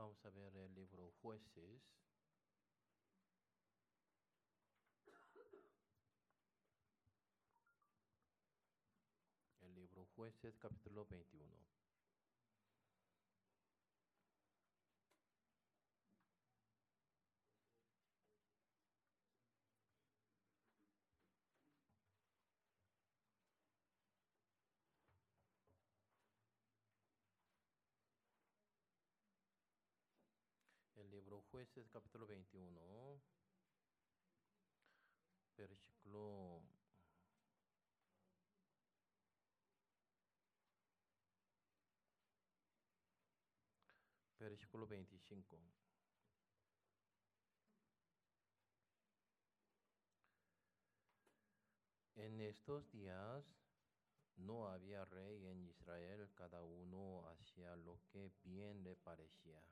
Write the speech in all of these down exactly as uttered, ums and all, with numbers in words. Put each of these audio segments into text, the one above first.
vamos a ver el libro Jueces. El libro Jueces, capítulo veintiuno. El libro Jueces, capítulo veintiuno, versículo versículo veinticinco. En estos días no había rey en Israel, cada uno hacía lo que bien le parecía.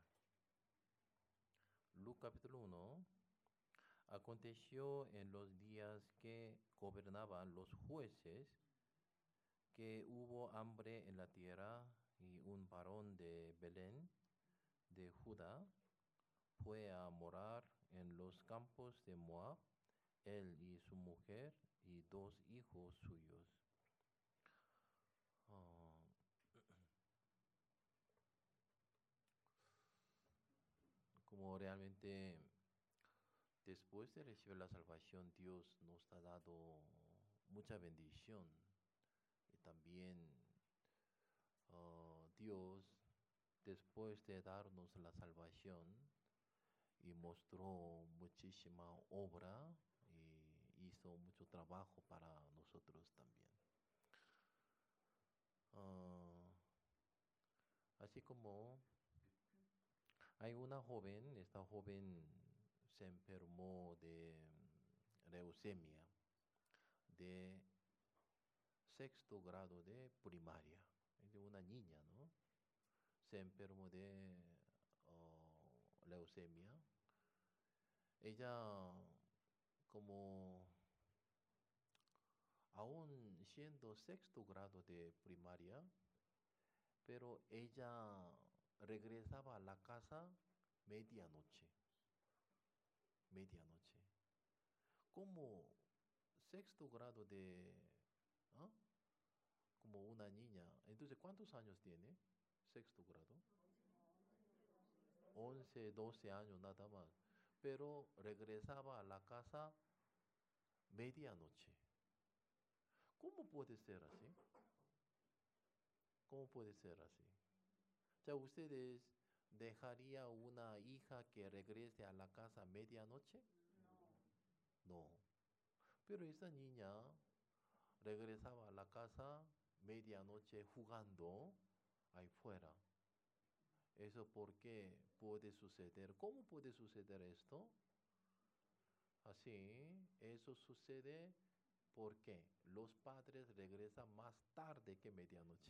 Lucas capítulo uno. Aconteció en los días que gobernaban los jueces que hubo hambre en la tierra, y un varón de Belén, de Judá, fue a morar en los campos de Moab, él y su mujer y dos hijos suyos. Ah, como realmente después de recibir la salvación, Dios nos ha dado mucha bendición. Y también ah, Dios, después de darnos la salvación, y mostró muchísima obra y hizo mucho trabajo para nosotros también. Ah, así como hay una joven, esta joven se enfermó de mm, leucemia de sexto grado de primaria, es de una niña, ¿no? Se enfermó de oh, leucemia. Ella, como aún siendo sexto grado de primaria, pero ella regresaba a la casa medianoche, medianoche. Como sexto grado de, ¿ah? Como una niña. Entonces, ¿cuántos años tiene? Sexto grado. Once, doce años nada más. Pero regresaba a la casa medianoche. ¿Cómo puede ser así? ¿Cómo puede ser así? Ya ustedes dejaría una hija que regrese a la casa a medianoche? No. Pero esa niña regresaba a la casa medianoche jugando ahí fuera. ¿Eso por qué puede suceder? ¿Cómo puede suceder esto? Así, eso sucede porque los padres regresan más tarde que medianoche.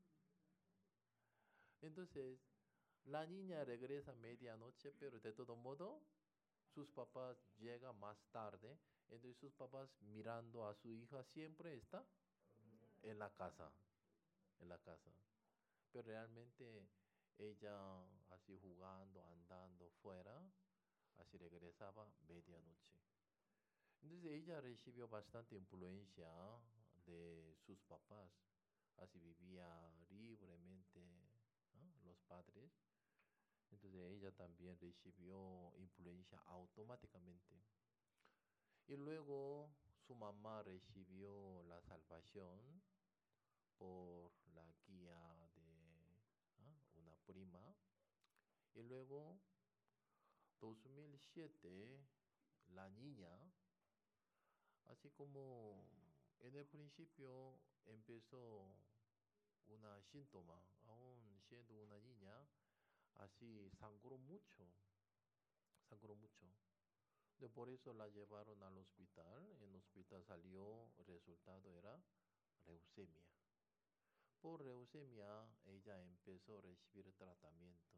Entonces, la niña regresa a medianoche, pero de todo modo, sus papás llegan más tarde. Entonces, sus papás mirando a su hija siempre está en la casa, en la casa. Pero realmente ella así jugando, andando fuera, así regresaba medianoche. Entonces, ella recibió bastante influencia de sus papás. Así vivía libremente, ¿no? Los padres. Entonces ella también recibió influencia automáticamente. Y luego su mamá recibió la salvación por la guía de ¿ah? una prima. Y luego, dos mil siete, la niña, así como en el principio empezó una síntoma, aún siendo una niña, así sangró mucho, sangró mucho. De por eso la llevaron al hospital. En el hospital salió, el resultado era leucemia. Por leucemia ella empezó a recibir tratamiento.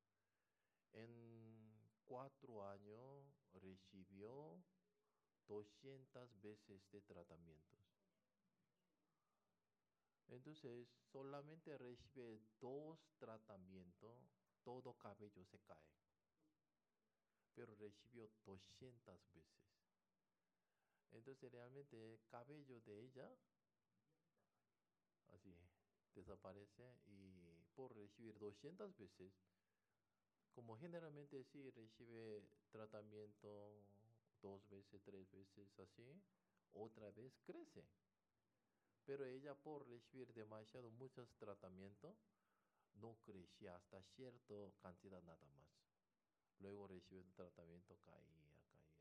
En cuatro años recibió doscientas veces de tratamientos. Entonces solamente recibe dos tratamientos todo cabello se cae. Pero recibió doscientas veces. Entonces realmente cabello de ella así desaparece y por recibir doscientas veces, como generalmente sí recibe tratamiento dos veces, tres veces así, otra vez crece. Pero ella por recibir demasiado muchos tratamientos, no crecía hasta cierta cantidad nada más. Luego recibió el tratamiento, caía, caía.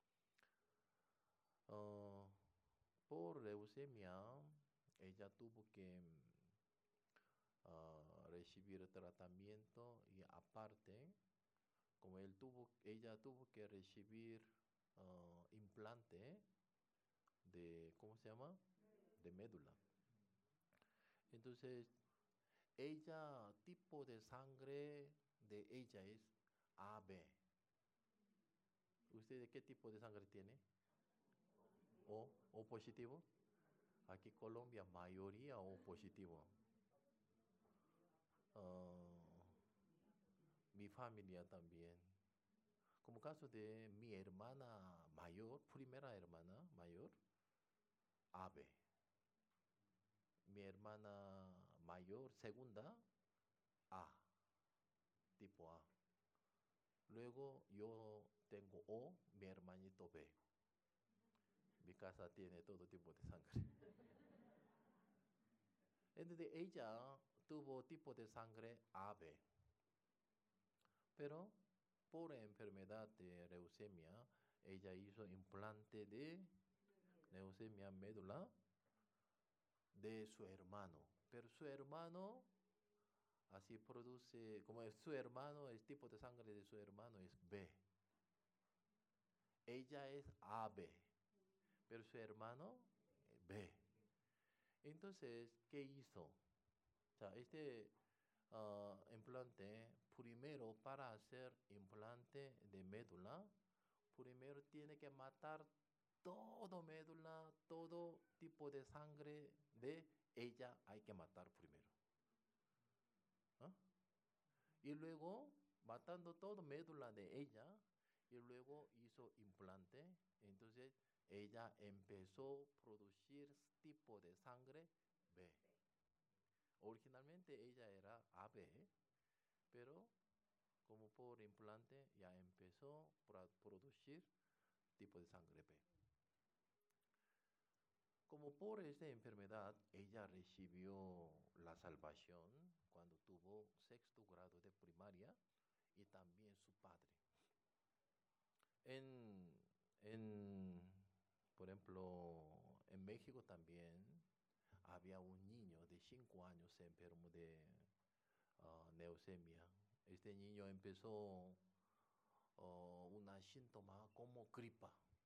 Ah, por leucemia, ella tuvo que ah, recibir tratamiento y aparte, como él tuvo, ella tuvo que recibir ah, implante de, ¿cómo se llama? De médula. Entonces, ella, tipo de sangre de ella es A B. ¿Usted qué tipo de sangre tiene? O, O positivo. Aquí Colombia, mayoría O positivo. Ah, mi familia también. Como caso de mi hermana mayor, primera hermana mayor, A B. Mi hermana mayor, segunda, A, tipo A. Luego yo tengo O, mi hermanito B. Mi casa tiene todo tipo de sangre. Entonces ella tuvo tipo de sangre A B. Pero por enfermedad de leucemia, ella hizo implante de leucemia médula de su hermano. Pero su hermano así produce, como es su hermano, el tipo de sangre de su hermano es B. Ella es A B, pero su hermano B. Entonces, ¿qué hizo? O sea, este uh, implante, primero para hacer implante de médula, primero tiene que matar todo médula, todo tipo de sangre de ella hay que matar primero. ¿Ah? Y luego, matando todo médula de ella, y luego hizo implante. Entonces, ella empezó a producir tipo de sangre B. Originalmente ella era A B, pero como por implante ya empezó a producir tipo de sangre B. Como por esta enfermedad, ella recibió la salvación cuando tuvo sexto grado de primaria y también su padre. En, en, por ejemplo, en México también había un niño de cinco años enfermo de uh, leucemia. Este niño empezó uh, una síntoma como gripa,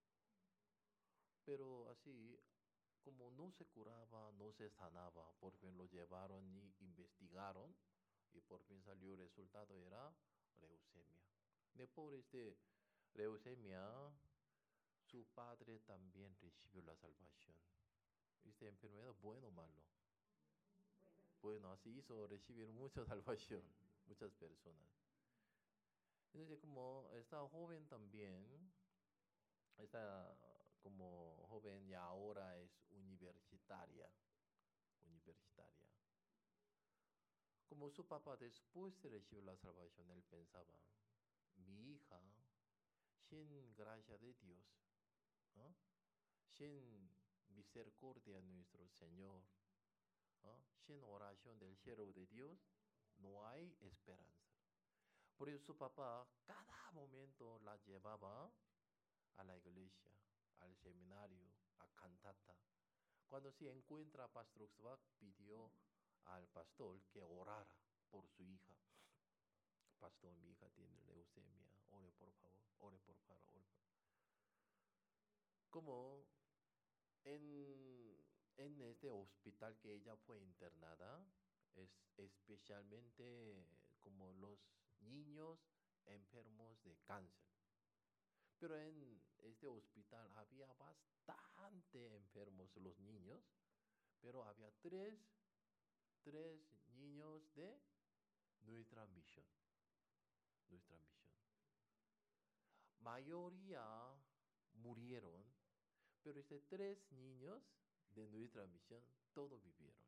pero así como no se curaba, no se sanaba, por fin lo llevaron y investigaron y por fin salió el resultado, era leucemia. De por este leucemia, su padre también recibió la salvación. Esta enfermedad, bueno o malo. Bueno, así hizo recibir mucha salvación, muchas personas. Entonces, como esta joven también, esta como joven y ahora es universitaria, universitaria. Como su papá después de recibir la salvación, él pensaba, mi hija, sin gracia de Dios, ¿no? Sin misericordia de nuestro Señor, ¿no? Sin oración del cielo de Dios, no hay esperanza. Por eso su papá cada momento la llevaba a la iglesia, al seminario, a cantata. Cuando se encuentra a Pastor Xbach, pidió al pastor que orara por su hija. Pastor, mi hija tiene leucemia, ore por favor, ore por favor, ore por favor. Como en, en este hospital que ella fue internada, es especialmente como los niños enfermos de cáncer. Pero en este hospital había bastante enfermos los niños, pero había tres, tres niños de nuestra misión. nuestra misión. Mayoría murieron, pero este tres niños de nuestra misión, todos vivieron.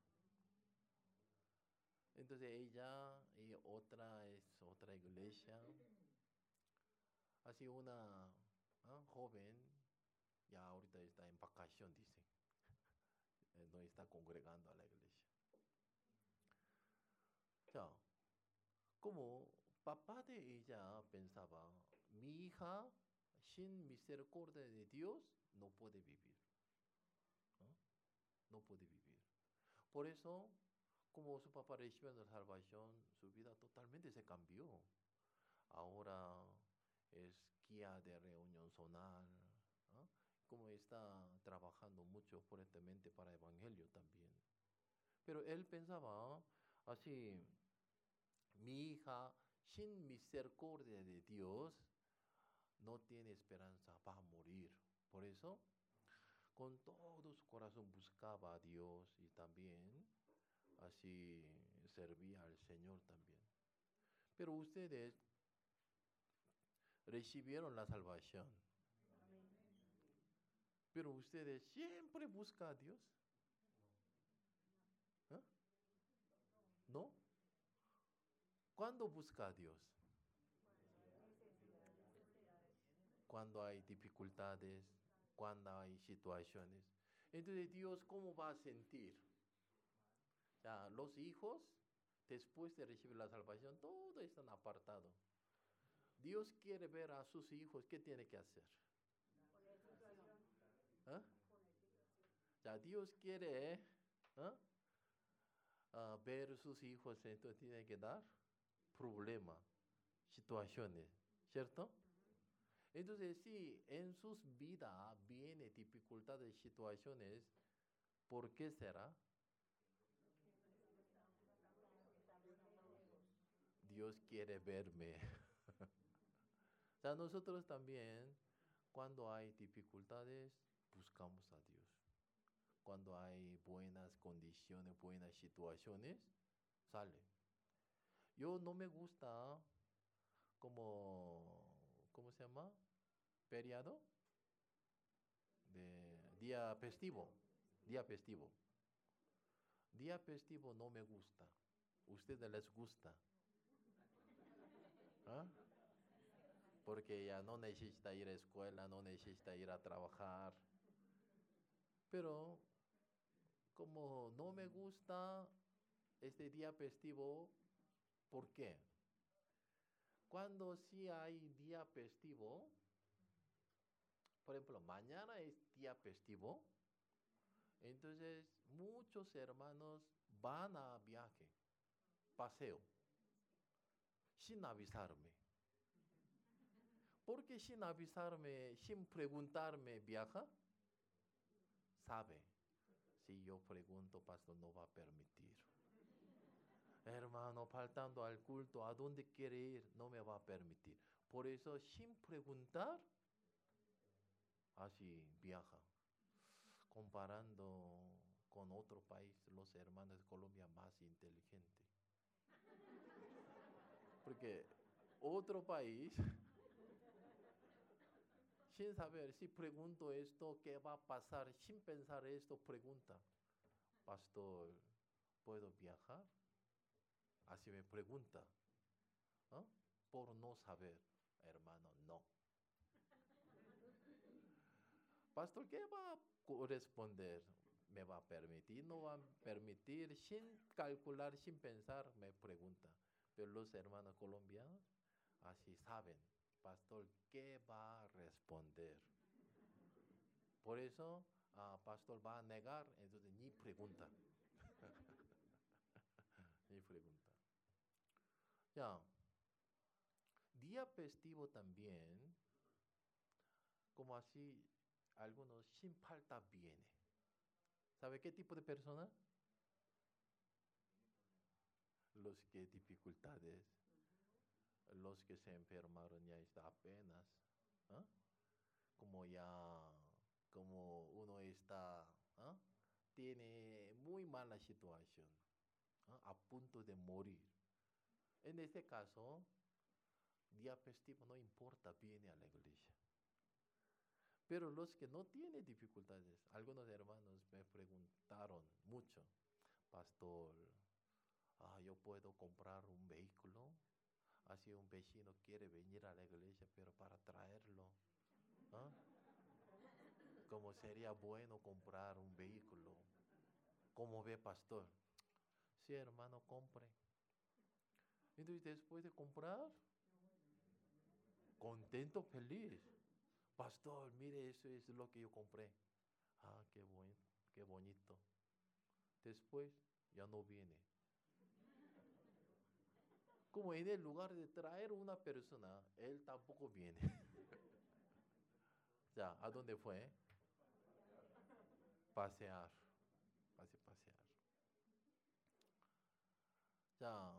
Entonces ella y otra es otra iglesia, así una ¿ah? joven, ya ahorita está en vacación, dice, eh, no está congregando a la iglesia. Ya, como papá de ella pensaba, mi hija sin misericordia de Dios no puede vivir, ¿no? No puede vivir. Por eso, como su papá recibió la salvación, su vida totalmente se cambió. Ahora es guía de reunión zonal, ¿ah? Como está trabajando mucho fuertemente para evangelio también. Pero él pensaba así, mi hija sin misericordia de Dios no tiene esperanza, va a morir. Por eso, con todo su corazón buscaba a Dios y también así servía al Señor también. Pero ustedes recibieron la salvación. Pero ustedes siempre buscan a Dios. ¿Eh? ¿No? ¿Cuándo busca a Dios? Cuando hay dificultades, cuando hay situaciones. Entonces, Dios, ¿cómo va a sentir? O sea, los hijos, después de recibir la salvación, todos están apartados. Dios quiere ver a sus hijos, ¿qué tiene que hacer? ¿Eh? O sea, Dios quiere ¿eh? uh, ver sus hijos, entonces tiene que dar problemas, situaciones, ¿cierto? Entonces, si en sus vidas viene dificultades, situaciones, ¿por qué será? Dios quiere verme. O sea, nosotros también, cuando hay dificultades, buscamos a Dios. Cuando hay buenas condiciones, buenas situaciones, sale. Yo no me gusta como, ¿cómo se llama? Feriado, de día festivo, día festivo. Día festivo no me gusta. ¿Ustedes les gusta? ¿Ah? Porque ya no necesita ir a escuela, no necesita ir a trabajar. Pero como no me gusta este día festivo, ¿por qué? Cuando sí hay día festivo, por ejemplo, mañana es día festivo, entonces muchos hermanos van a viaje, paseo, sin avisarme. ¿Por qué sin avisarme, sin preguntarme viaja? Sabe, si yo pregunto, pastor no va a permitir. Hermano, faltando al culto, ¿a dónde quiere ir? No me va a permitir. Por eso, sin preguntar, así viaja. Comparando con otro país, los hermanos de Colombia más inteligentes. Porque otro país, sin saber, si pregunto esto, ¿qué va a pasar? Sin pensar esto, pregunta, pastor, ¿puedo viajar? Así me pregunta, ¿no? Por no saber, hermano, no. Pastor, ¿qué va a corresponder? ¿Me va a permitir? ¿No va a permitir? Sin calcular, sin pensar, me pregunta. Pero los hermanos colombianos así saben, pastor, ¿qué va a responder? Por eso, uh, pastor va a negar, entonces ni pregunta. Ni pregunta. Ya, día festivo también, como así, algunos sin falta viene. ¿Sabe qué tipo de persona? Los que dificultades, los que se enfermaron ya está apenas, ¿ah? Como ya, como uno está, ¿ah? Tiene muy mala situación, ¿ah? A punto de morir. En este caso, día festivo no importa, viene a la iglesia. Pero los que no tienen dificultades, algunos hermanos me preguntaron mucho, pastor, ah, yo puedo comprar un vehículo, así un vecino quiere venir a la iglesia, pero para traerlo, ¿ah? ¿Cómo sería bueno comprar un vehículo? ¿Cómo ve, pastor? Sí, hermano, compre. Entonces, después de comprar, contento, feliz. Pastor, mire, eso es lo que yo compré. Ah, qué buen, qué bonito. Después, ya no viene. Como en el lugar de traer una persona, él tampoco viene. Ya, ¿a dónde fue? Pasear. Pase, pasear. Ya,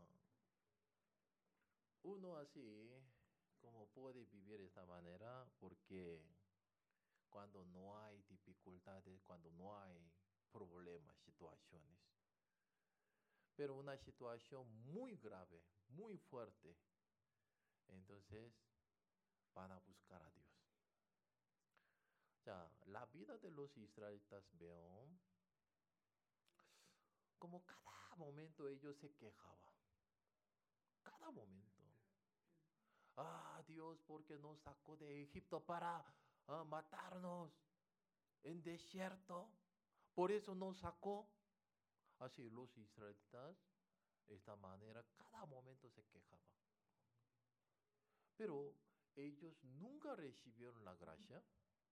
uno así, como puede vivir de esta manera, porque cuando no hay dificultades, cuando no hay problemas, situaciones, pero una situación muy grave, muy fuerte, entonces van a buscar a Dios. Ya, la vida de los israelitas veo como cada momento ellos se quejaban, cada momento. Ah, Dios, ¿por qué nos sacó de Egipto para ah, matarnos en desierto? Por eso nos sacó. Así los israelitas, de esta manera, cada momento se quejaban. Pero ellos nunca recibieron la gracia.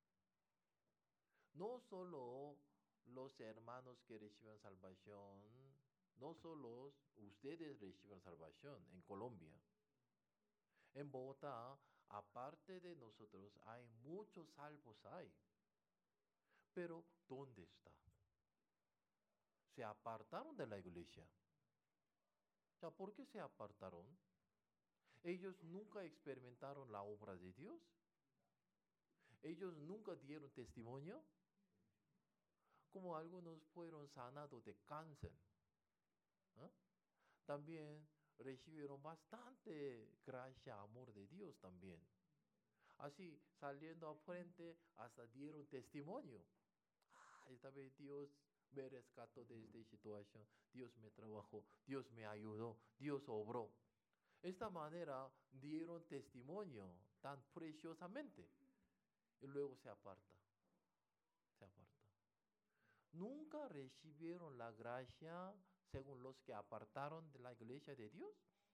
No solo los hermanos que reciben salvación, no solo ustedes reciben salvación en Colombia. En Bogotá, aparte de nosotros, hay muchos salvos hay. Pero ¿dónde está? Se apartaron de la iglesia. O sea, ¿por qué se apartaron? Ellos nunca experimentaron la obra de Dios. Ellos nunca dieron testimonio. Como algunos fueron sanados de cáncer. ¿Ah? También recibieron bastante gracia, amor de Dios también. Así, saliendo a frente, hasta dieron testimonio. Ah, esta vez Dios me rescató de esta situación. Dios me trabajó, Dios me ayudó, Dios obró. Esta manera dieron testimonio tan preciosamente. Y luego se aparta, se aparta. Nunca recibieron la gracia según los que apartaron de la iglesia de Dios.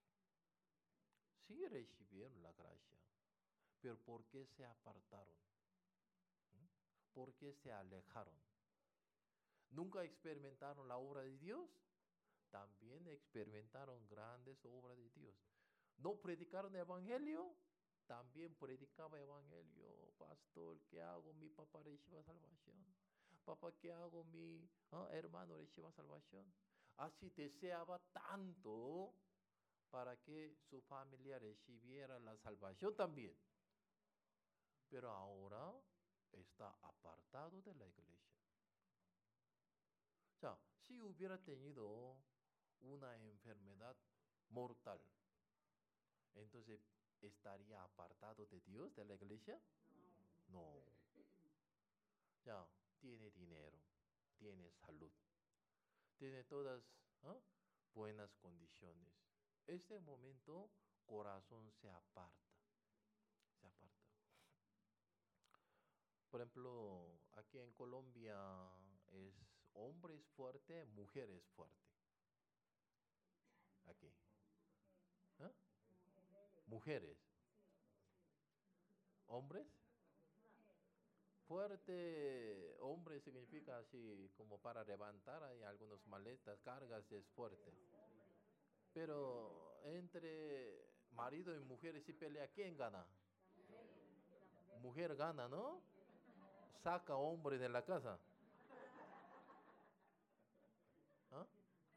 Sí recibieron la gracia, pero ¿por qué se apartaron? ¿Mm? ¿Por qué se alejaron? ¿Nunca experimentaron la obra de Dios? También experimentaron grandes obras de Dios. ¿No predicaron el evangelio? También predicaba evangelio. Pastor, ¿qué hago? Mi papá reciba salvación. Papá, ¿qué hago? Mi ah, hermano reciba salvación. Así deseaba tanto para que su familia recibiera la salvación también. Pero ahora está apartado de la iglesia. O sea, si hubiera tenido una enfermedad mortal, entonces ¿estaría apartado de Dios, de la iglesia? No. Ya, tiene dinero, tiene salud, tiene todas ¿ah? buenas condiciones. Este momento, corazón se aparta, se aparta. Por ejemplo, aquí en Colombia es hombre es fuerte, mujer es fuerte. Aquí. ¿Ah? Mujeres. ¿Hombres? Fuerte, hombre significa así como para levantar hay algunas maletas, cargas es fuerte. Pero entre marido y mujer si pelea, ¿quién gana? Mujer gana, ¿no? Saca hombre de la casa. ¿Ah?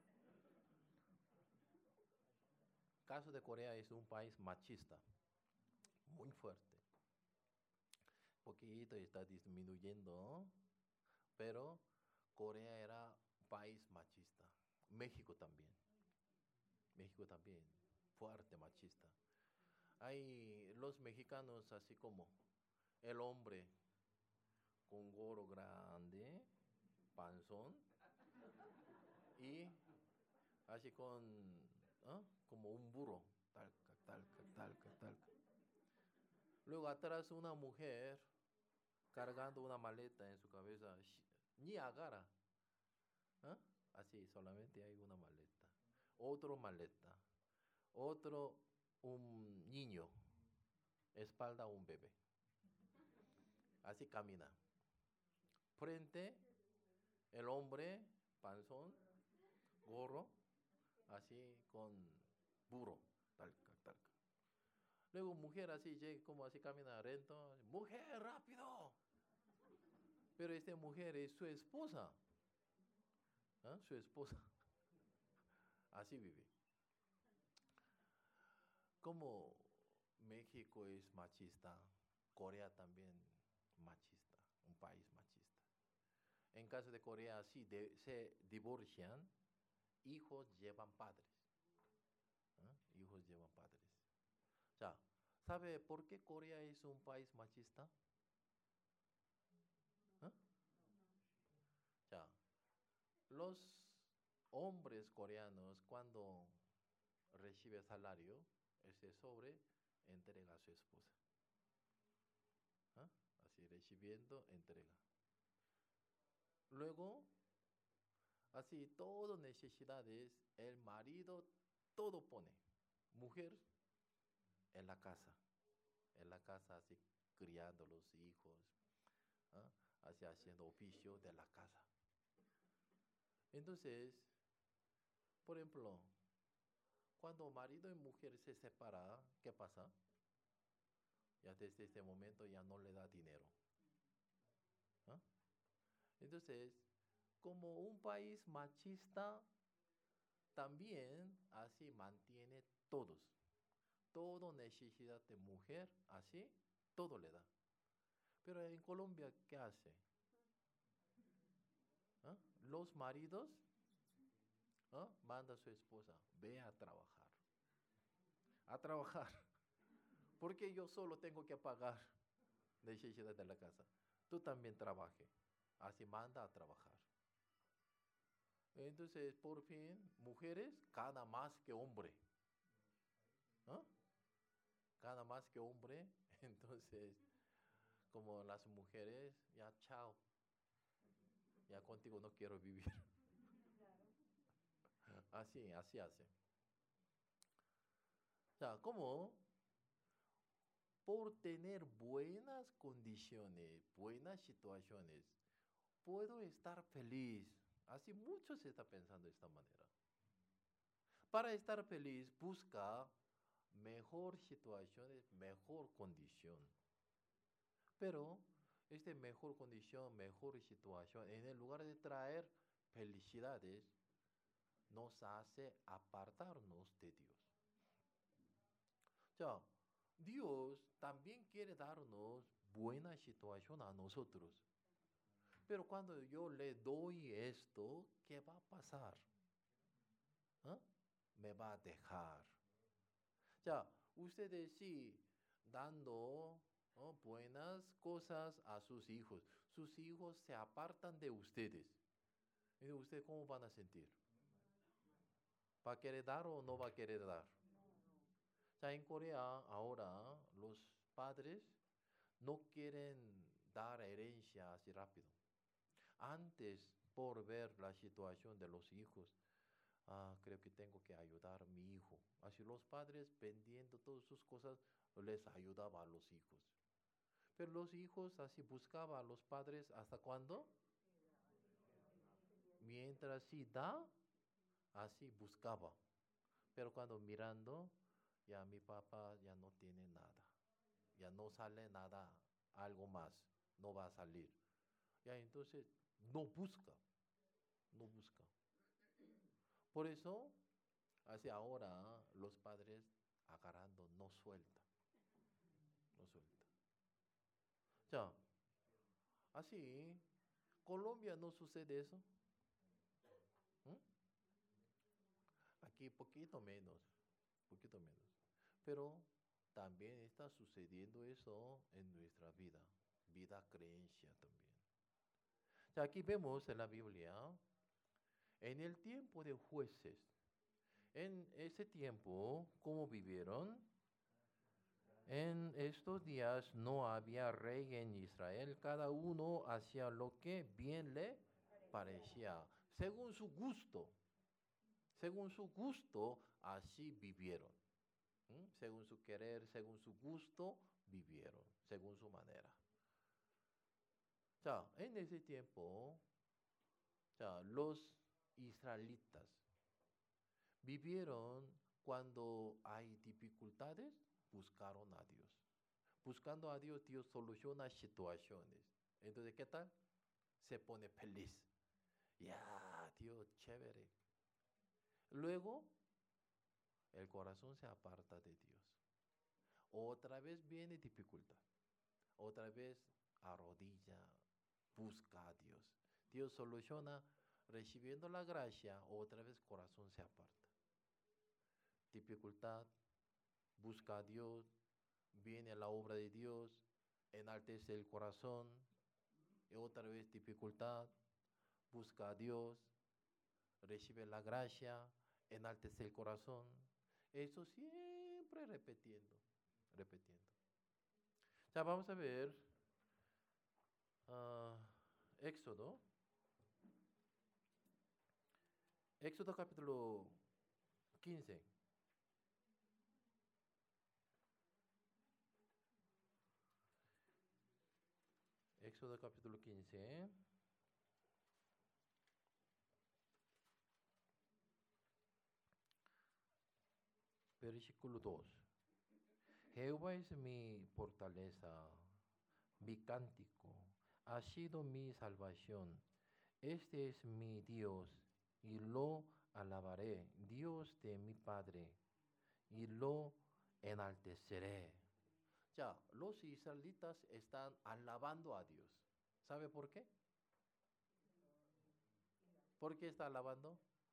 Caso de Corea es un país machista, muy fuerte. Poquito está disminuyendo, ¿no? Pero Corea era un país machista. México también. México también, fuerte machista. Hay los mexicanos así como el hombre con gorro grande, panzón, y así con, ¿ah? Como un burro, talca, talca, talca, talca. Luego atrás una mujer cargando una maleta en su cabeza, sh- ni agarra, ¿ah? Así, solamente hay una maleta. Otro maleta, otro un niño, espalda un bebé. Así camina. Frente, el hombre, panzón, gorro, así con burro, talca, talca. Luego mujer así llega, como así camina lento, mujer, rápido. Pero esta mujer es su esposa, ¿ah? Su esposa, así vive. Como México es machista, Corea también machista, un país machista. En caso de Corea, sí, de- se divorcian, hijos llevan padres, ¿ah? Hijos llevan padres. O sea, ¿sabe por qué Corea es un país machista? ¿Ah? O sea, los hombres coreanos cuando recibe salario, ese sobre entrega a su esposa. ¿Ah? Así recibiendo, entrega. Luego, así todo necesidades, el marido todo pone. Mujer en la casa, en la casa así criando los hijos, ¿ah? Así haciendo oficio de la casa. Entonces, por ejemplo, cuando marido y mujer se separan, ¿qué pasa? Ya desde este momento ya no le da dinero. ¿Ah? Entonces, como un país machista, también así mantiene todos. Todo necesidad de mujer, así, todo le da. Pero en Colombia, ¿qué hace? ¿Ah? Los maridos, ¿ah? Manda a su esposa, ve a trabajar. A trabajar. Porque yo solo tengo que pagar necesidades de la casa. Tú también trabaje. Así manda a trabajar. Entonces, por fin, mujeres gana más que hombre. ¿Ah? Gana más que hombre. Entonces, como las mujeres, ya chao. Ya contigo no quiero vivir. Así, así hace. O sea, ¿cómo? Por tener buenas condiciones, buenas situaciones, puedo estar feliz. Así muchos se está pensando de esta manera. Para estar feliz, busca mejor situaciones, mejor condición. Pero esta mejor condición, mejor situación, en el lugar de traer felicidades, nos hace apartarnos de Dios. O sea, Dios también quiere darnos buena situación a nosotros. Pero cuando yo le doy esto, ¿qué va a pasar? ¿Ah? Me va a dejar. O sea, ustedes sí, dando, ¿no?, buenas cosas a sus hijos. Sus hijos se apartan de ustedes. ¿Y ustedes cómo van a sentir? ¿Va a querer dar o no va a querer dar? O sea, en Corea ahora los padres no quieren dar herencia así rápido. Antes, por ver la situación de los hijos, ah, creo que tengo que ayudar a mi hijo. Así los padres vendiendo todas sus cosas les ayudaba a los hijos. Pero los hijos así buscaban a los padres hasta cuándo? Mientras sí da, así buscaba. Pero cuando mirando, ya mi papá ya no tiene nada. Ya no sale nada, algo más, no va a salir. Ya entonces no busca, no busca. Por eso, así ahora los padres agarrando no suelta, no suelta. Ya, así, Colombia no sucede eso. ¿Mm? Aquí poquito menos, poquito menos. Pero también está sucediendo eso en nuestra vida, vida creencia también. Ya, aquí vemos en la Biblia, en el tiempo de jueces, en ese tiempo, ¿cómo vivieron? En estos días no había rey en Israel, cada uno hacía lo que bien le parecía, según su gusto, según su gusto, así vivieron. ¿Mm? Según su querer, según su gusto, vivieron, según su manera. Ya, en ese tiempo, ya, los israelitas vivieron cuando hay dificultades, buscaron a Dios. Buscando a Dios, Dios soluciona situaciones. Entonces, ¿qué tal? Se pone feliz. Ya, Dios, chévere. Luego, el corazón se aparta de Dios. Otra vez viene dificultad. Otra vez arrodilla, busca a Dios. Dios soluciona, recibiendo la gracia, otra vez corazón se aparta. Dificultad, busca a Dios, viene la obra de Dios, enaltece el corazón, y otra vez dificultad, busca a Dios, recibe la gracia, enaltece el corazón. Eso siempre repitiendo, repitiendo. Ya vamos a ver uh, Éxodo. Éxodo capítulo quince. Éxodo capítulo quince. Versículo dos. Jehová es mi fortaleza, mi cántico, ha sido mi salvación. Este es mi Dios, y lo alabaré, Dios de mi Padre, y lo enalteceré. Ya, los israelitas están alabando a Dios. ¿Sabe por qué? ¿Por qué está alabando?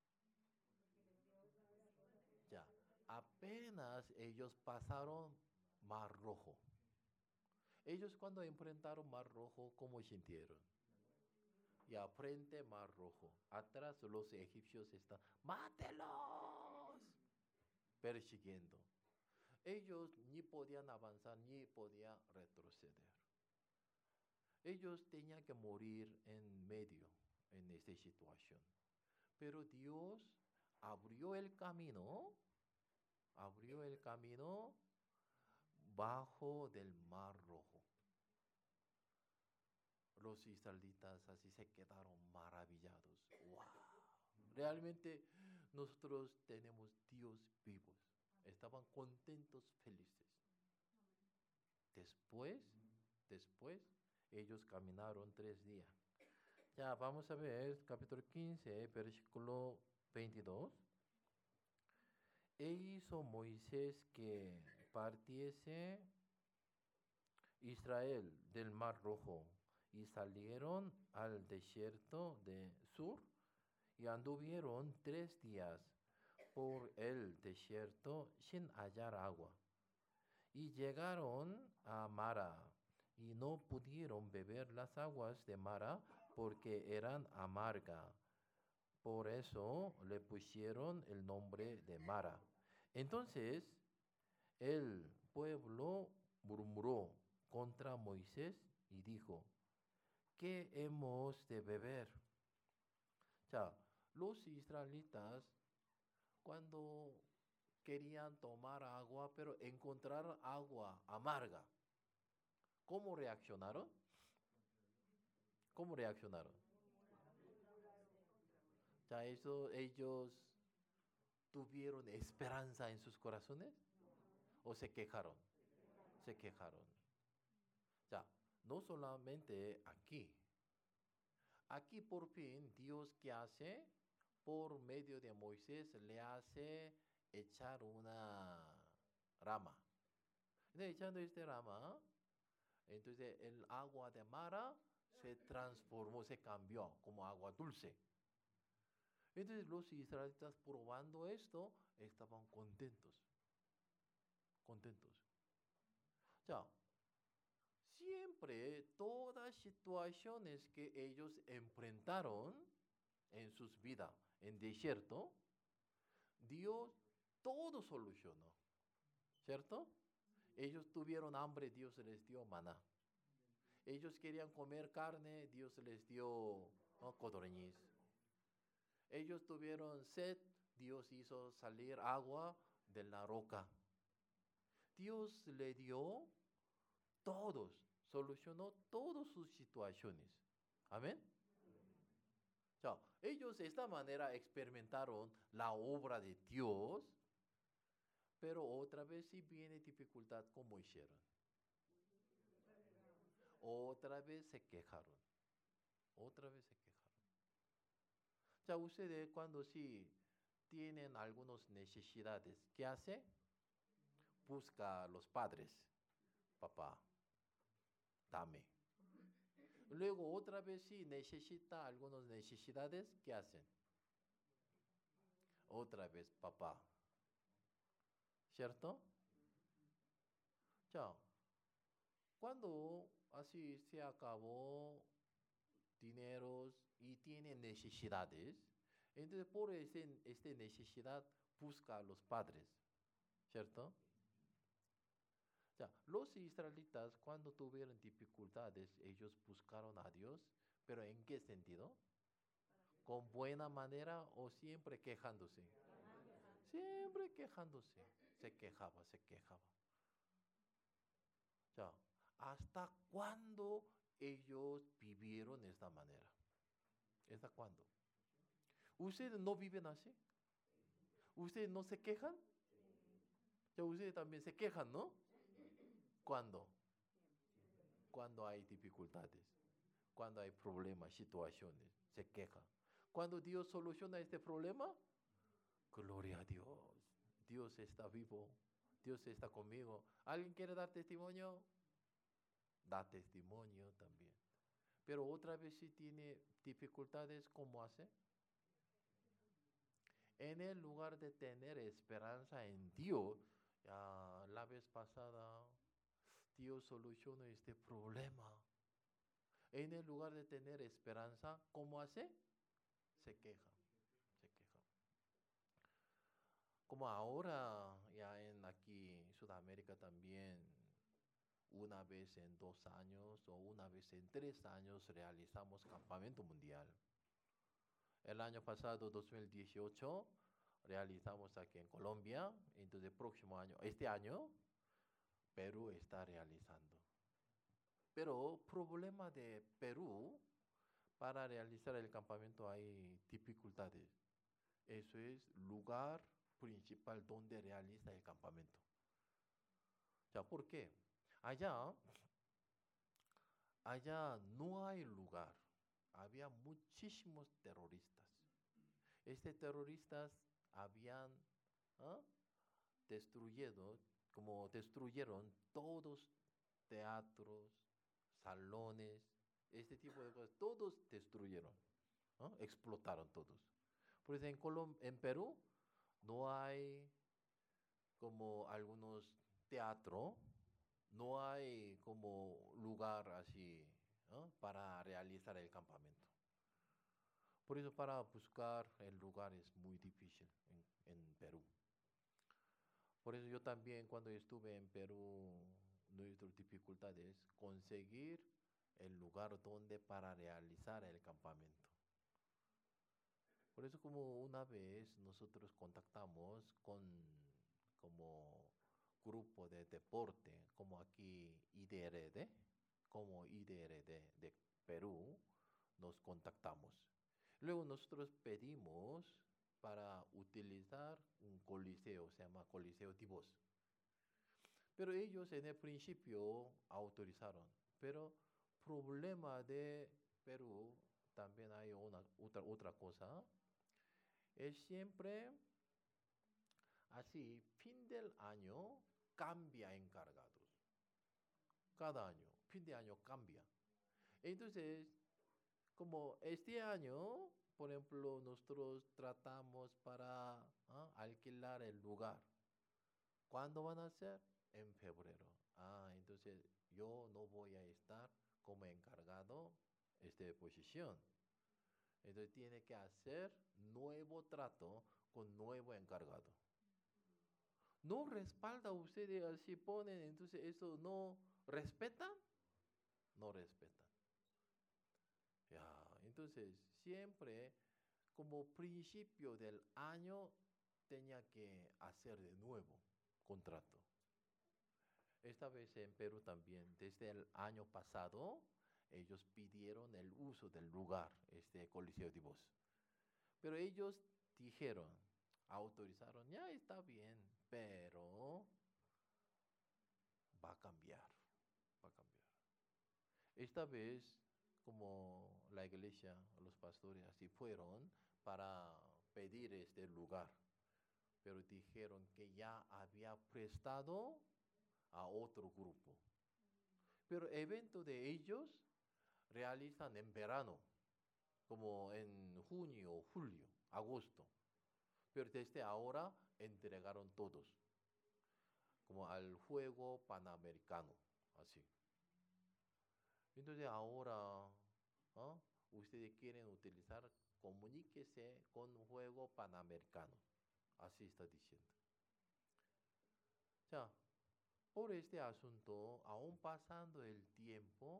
Ya, apenas ellos pasaron Mar Rojo. Ellos cuando enfrentaron Mar Rojo, ¿cómo sintieron? Ya, frente Mar Rojo. Atrás los egipcios están, ¡mátelos! Persiguiendo. Ellos ni podían avanzar ni podían retroceder. Ellos tenían que morir en medio en esta situación. Pero Dios abrió el camino, abrió el camino bajo del Mar Rojo. Los israelitas así se quedaron maravillados. ¡Wow! Realmente nosotros tenemos Dios vivos. Estaban contentos, felices. Después, después, ellos caminaron tres días. Ya, vamos a ver capítulo quince, versículo veintidós. E hizo Moisés que partiese Israel del Mar Rojo y salieron al desierto de Sur y anduvieron tres días por el desierto sin hallar agua. Y llegaron a Mara y no pudieron beber las aguas de Mara porque eran amargas. Por eso le pusieron el nombre de Mara. Entonces el pueblo murmuró contra Moisés y dijo, ¿qué hemos de beber? O sea, los israelitas cuando querían tomar agua, pero encontraron agua amarga, ¿cómo reaccionaron? ¿Cómo reaccionaron? O sea, eso, ellos tuvieron esperanza en sus corazones o se quejaron, se quejaron. O sea, no solamente aquí. Aquí por fin Dios ¿qué hace? Por medio de Moisés le hace echar una rama. Entonces, echando esta rama, entonces el agua de Mara se transformó, se cambió como agua dulce. Entonces los israelitas probando esto estaban contentos, contentos. Ya, siempre todas situaciones que ellos enfrentaron en sus vidas en desierto, Dios todo solucionó, ¿cierto? Ellos tuvieron hambre, Dios les dio maná. Ellos querían comer carne, Dios les dio, ¿no?, codorniz. Ellos tuvieron sed, Dios hizo salir agua de la roca. Dios le dio todos, solucionó todas sus situaciones. Amén. So, ellos de esta manera experimentaron la obra de Dios, pero otra vez si viene dificultad, ¿cómo hicieron? Otra vez se quejaron. Otra vez se quejaron. Ya ustedes cuando sí tienen algunas necesidades, ¿qué hace? Busca a los padres. Papá, dame. Luego otra vez si necesita algunas necesidades, ¿qué hacen? Otra vez, papá. ¿Cierto? Ya. Cuando así se acabó dineros y tiene necesidades, entonces por ese, esta necesidad busca a los padres, ¿cierto? Ya, los israelitas cuando tuvieron dificultades, ellos buscaron a Dios, pero ¿en qué sentido? ¿Con buena manera o siempre quejándose? Siempre quejándose. Se quejaba, se quejaba. Ya, ¿hasta cuándo ellos vivieron de esta manera? ¿Hasta cuándo? ¿Ustedes no viven así? ¿Ustedes no se quejan? Ya ustedes también se quejan, ¿no? ¿Cuándo? Cuando hay dificultades, cuando hay problemas, situaciones, se queja. Cuando Dios soluciona este problema, gloria a Dios. Dios está vivo. Dios está conmigo. ¿Alguien quiere dar testimonio? Da testimonio también. Pero otra vez si tiene dificultades, ¿cómo hace? En el lugar de tener esperanza en Dios, ya la vez pasada Dios solucionó este problema. En el lugar de tener esperanza, ¿cómo hace? Se queja, se queja. Como ahora, ya en aquí Sudamérica también, una vez en dos años o una vez en tres años realizamos campamento mundial. El año pasado, dos mil dieciocho, realizamos aquí en Colombia. Entonces, el próximo año, este año, Perú está realizando. Pero problema de Perú, para realizar el campamento hay dificultades. Eso es lugar principal donde realiza el campamento. Ya, ¿por qué? Allá, allá no hay lugar. Había muchísimos terroristas. Estos terroristas habían, ¿ah?, destruido, como destruyeron todos teatros, salones, este tipo de cosas, todos destruyeron, ¿no? Explotaron todos. Por eso en Colom- en Perú no hay como algunos teatros, no hay como lugar así, ¿no?, para realizar el campamento. Por eso para buscar el lugar es muy difícil en, en Perú. Por eso yo también cuando estuve en Perú, nuestras dificultades, conseguir el lugar donde para realizar el campamento. Por eso como una vez nosotros contactamos con como grupo de deporte, como aquí I D R D, como I D R D de Perú, nos contactamos. Luego nosotros pedimos para utilizar un coliseo, se llama Coliseo Divos. Pero ellos en el principio autorizaron. Pero problema de Perú, también hay una, otra, otra cosa, es siempre así, fin del año cambia encargados. Cada año, fin de año cambia. Entonces, como este año, por ejemplo, nosotros tratamos para, ¿ah?, alquilar el lugar. ¿Cuándo van a hacer? en febrero. Ah, entonces yo no voy a estar como encargado este, de posición. Entonces tiene que hacer nuevo trato con nuevo encargado. No respalda ustedes así ponen, entonces eso no respetan, no respetan. Ya, entonces siempre como principio del año tenía que hacer de nuevo contrato. Esta vez en Perú también, desde el año pasado, ellos pidieron el uso del lugar, este Coliseo de Voz. Pero ellos dijeron, autorizaron, ya está bien, pero va a cambiar, va a cambiar. Esta vez, como la iglesia, los pastores así fueron para pedir este lugar, pero dijeron que ya había prestado a otro grupo. Pero evento de ellos realizan en verano, como en junio, julio, agosto. Pero desde ahora entregaron todos, como al juego panamericano, así. Entonces ahora, ¿ah? Ustedes quieren utilizar, comuníquese con juego panamericano. Así está diciendo. O sea, por este asunto, aún pasando el tiempo,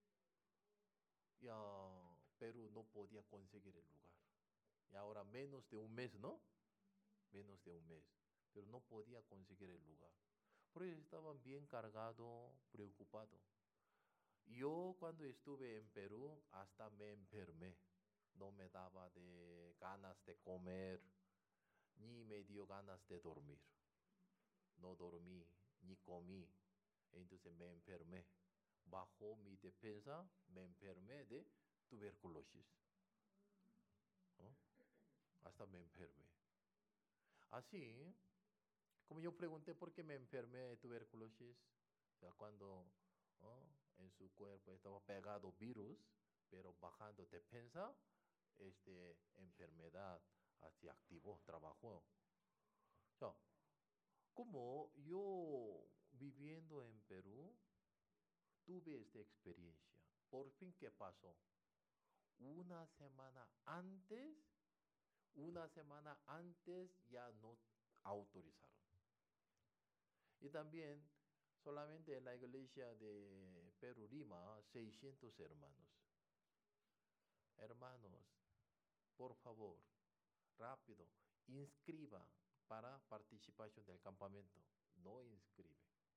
ya Perú no podía conseguir el lugar. Y ahora menos de un mes, ¿no? Menos de un mes. Pero no podía conseguir el lugar. Por eso estaban bien cargados, preocupados. Yo cuando estuve en Perú hasta me enfermé. No me daba de ganas de comer, ni me dio ganas de dormir. No dormí, ni comí. Entonces me enfermé. Bajo mi defensa, me enfermé de tuberculosis. ¿No? Hasta me enfermé. Así, como yo pregunté por qué me enfermé de tuberculosis, ya cuando, ¿no?, en su cuerpo estaba pegado virus, pero bajando defensa, este, enfermedad así activó, trabajó. O sea, como yo viviendo en Perú, tuve esta experiencia. Por fin, ¿qué pasó? Una semana antes, una semana antes ya no autorizaron. Y también solamente en la iglesia de Perú, Lima, seiscientos hermanos. Hermanos, por favor, rápido, inscriba para participación del campamento. No inscribe.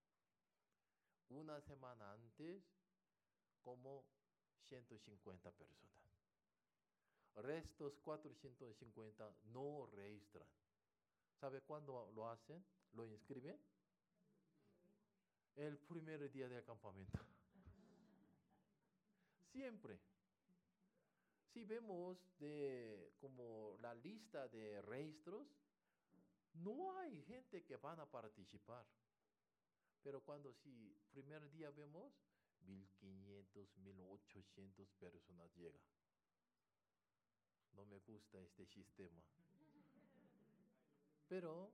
Una semana antes, como ciento cincuenta personas. Restos cuatrocientos cincuenta no registran. ¿Sabe cuándo lo hacen? ¿Lo inscriben? El primer día del campamento. Siempre. Si vemos de como la lista de registros, no hay gente que van a participar. Pero cuando si primer día vemos, mil quinientos, mil ochocientos personas llegan. No me gusta este sistema. Pero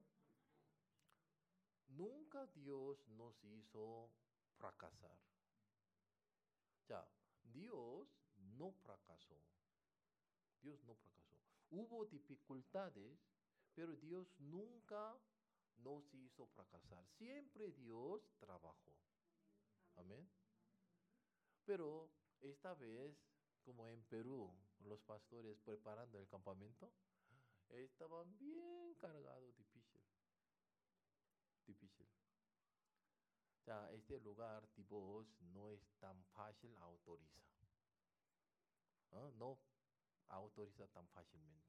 nunca Dios nos hizo fracasar. Ya, Dios no fracasó. Dios no fracasó. Hubo dificultades, pero Dios nunca nos hizo fracasar. Siempre Dios trabajó. Amén. Pero esta vez, como en Perú, los pastores preparando el campamento, estaban bien cargados, difícil. Difícil. O sea, este lugar, Tibós, no es tan fácil autoriza. ¿Ah? No autoriza tan fácilmente.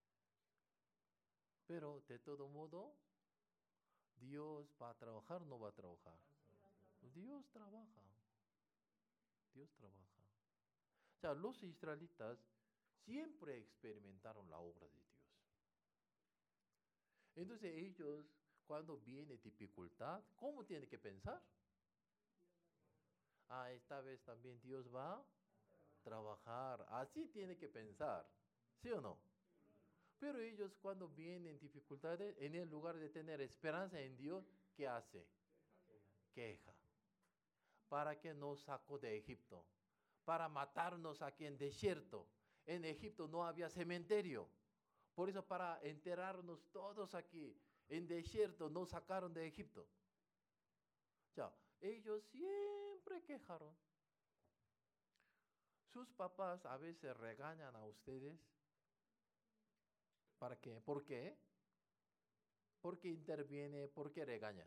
Pero de todo modo, Dios va a trabajar o no va a trabajar. Dios trabaja. Dios trabaja. O sea, los israelitas siempre experimentaron la obra de Dios. Entonces ellos, cuando viene dificultad, ¿cómo tienen que pensar? Ah, esta vez también Dios va a trabajar. Así tiene que pensar. ¿Sí o no? Pero ellos cuando vienen dificultades, en el lugar de tener esperanza en Dios, ¿qué hace? queja. ¿Para qué nos sacó de Egipto? Para matarnos aquí en desierto. En Egipto no había cementerio. Por eso para enterrarnos todos aquí en desierto nos sacaron de Egipto. Ya, ellos siempre quejaron. Sus papás a veces regañan a ustedes. ¿Para qué? ¿Por qué? ¿Por qué interviene? ¿Por qué regaña?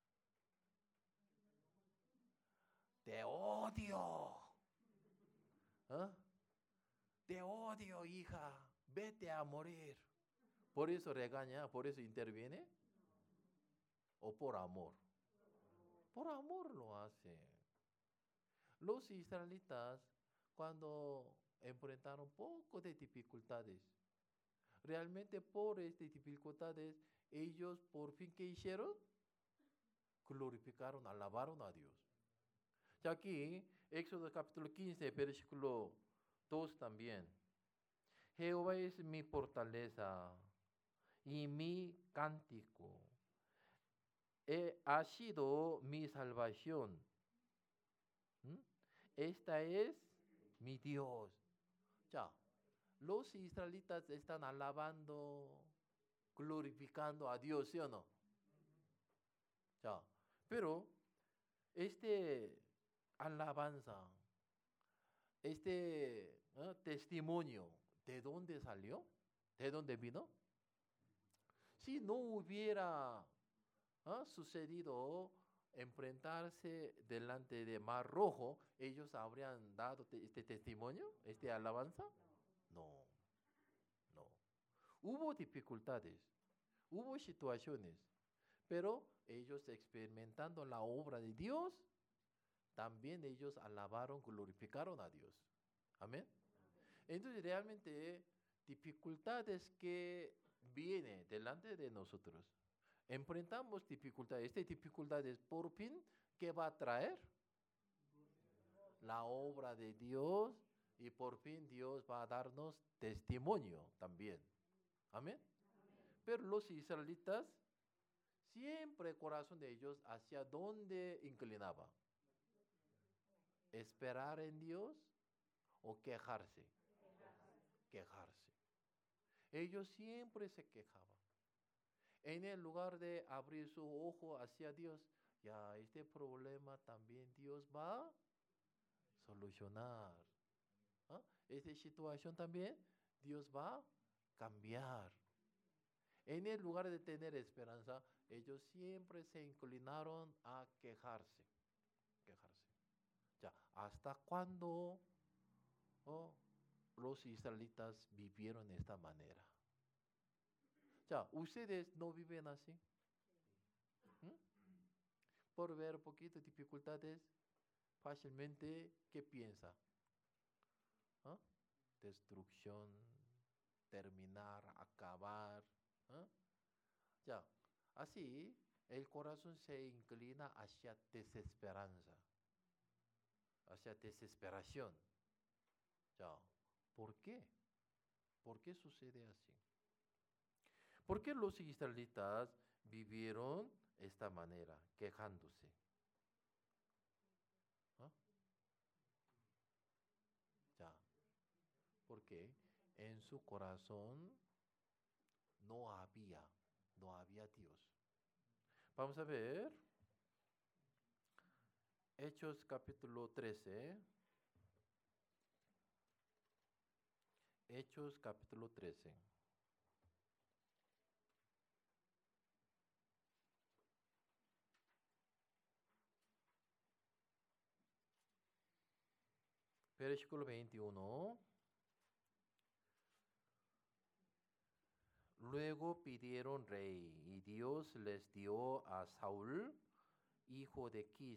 Te odio. ¿Ah? Te odio, hija. Vete a morir. Por eso regaña, por eso interviene. ¿O por amor? Por amor lo hace. Los israelitas, cuando enfrentaron poco de dificultades, realmente por estas dificultades, ellos por fin, ¿qué hicieron? Glorificaron, alabaron a Dios. Ya aquí, Éxodo capítulo quince, versículo dos también. Jehová es mi fortaleza y mi cántico. He, ha sido mi salvación. ¿Mm? Esta es mi Dios. Ya, los israelitas están alabando, glorificando a Dios, ¿sí o no? Ya, pero este alabanza, este ¿eh? testimonio, ¿de dónde salió? ¿De dónde vino? Si no hubiera ¿ah? sucedido enfrentarse delante de Mar Rojo, ¿ellos habrían dado te- este testimonio, este alabanza? No, no. Hubo dificultades, hubo situaciones, pero ellos experimentando la obra de Dios, también ellos alabaron, glorificaron a Dios. Amén. Entonces realmente dificultades que vienen delante de nosotros. Enfrentamos dificultades. Estas dificultades por fin, ¿qué va a traer? La obra de Dios y por fin Dios va a darnos testimonio también. Amén. Pero los israelitas, siempre el corazón de ellos hacia dónde inclinaba. Esperar en Dios o quejarse. Quejarse. Ellos siempre se quejaban. En el lugar de abrir su ojo hacia Dios, ya este problema también Dios va a solucionar. ¿Ah? Esta situación también Dios va a cambiar. En el lugar de tener esperanza, ellos siempre se inclinaron a quejarse. Quejarse. Ya, ¿hasta cuándo oh, los israelitas vivieron de esta manera? Ya, ¿ustedes no viven así? ¿Mm? Por ver poquito dificultades, fácilmente, ¿qué piensa? ¿Ah? Destrucción, terminar, acabar. ¿Ah? Ya, así el corazón se inclina hacia desesperanza, hacia desesperación. Ya, ¿por qué? ¿Por qué sucede así? ¿Por qué los israelitas vivieron esta manera, quejándose? ¿Ah? Ya, porque en su corazón no había, no había Dios. Vamos a ver Hechos capítulo trece. Hechos capítulo trece. Versículo veintiuno. Luego pidieron rey y Dios les dio a Saúl, hijo de Quis,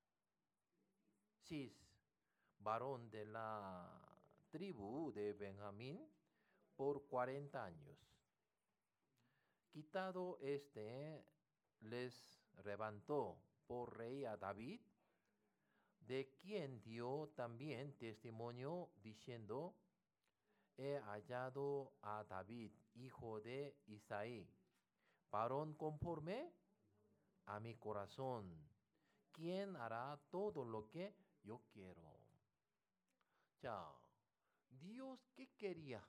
Cis, varón de la tribu de Benjamín, por cuarenta años. Quitado este, les levantó por rey a David, de quien dio también testimonio diciendo: he hallado a David, hijo de Isaí, varón conforme a mi corazón, ¿quién hará todo lo que yo quiero? 자, Dios qué quería?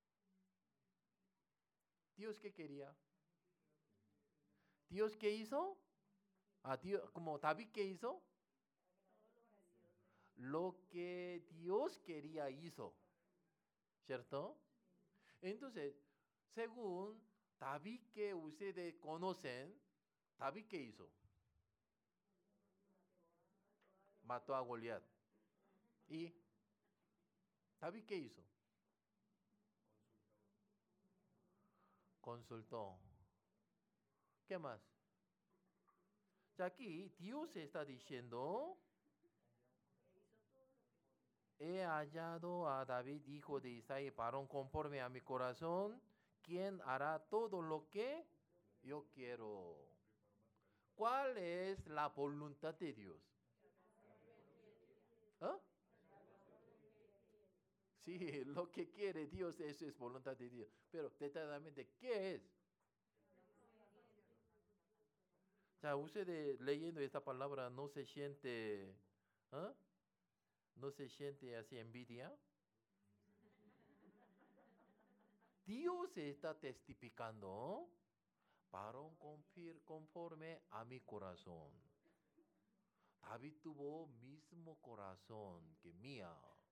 Dios qué quería? Dios qué hizo? Ah, Dios, como David qué hizo? Lo que Dios quería hizo, ¿cierto? Entonces, según David que ustedes conocen, David qué hizo? Mató a Goliat. ¿Y David qué hizo? Consultó. ¿Qué más? Ya aquí Dios está diciendo, he hallado a David, hijo de Isaí, varón conforme a mi corazón, quien hará todo lo que yo quiero. ¿Cuál es la voluntad de Dios? ¿Ah? Sí, lo que quiere Dios, eso es voluntad de Dios. Pero detalladamente, ¿qué es? O sea, usted leyendo esta palabra no se siente, ¿ah? No se siente así envidia. Dios está testificando, varón confir- conforme a mi corazón. David tuvo mismo corazón que mía.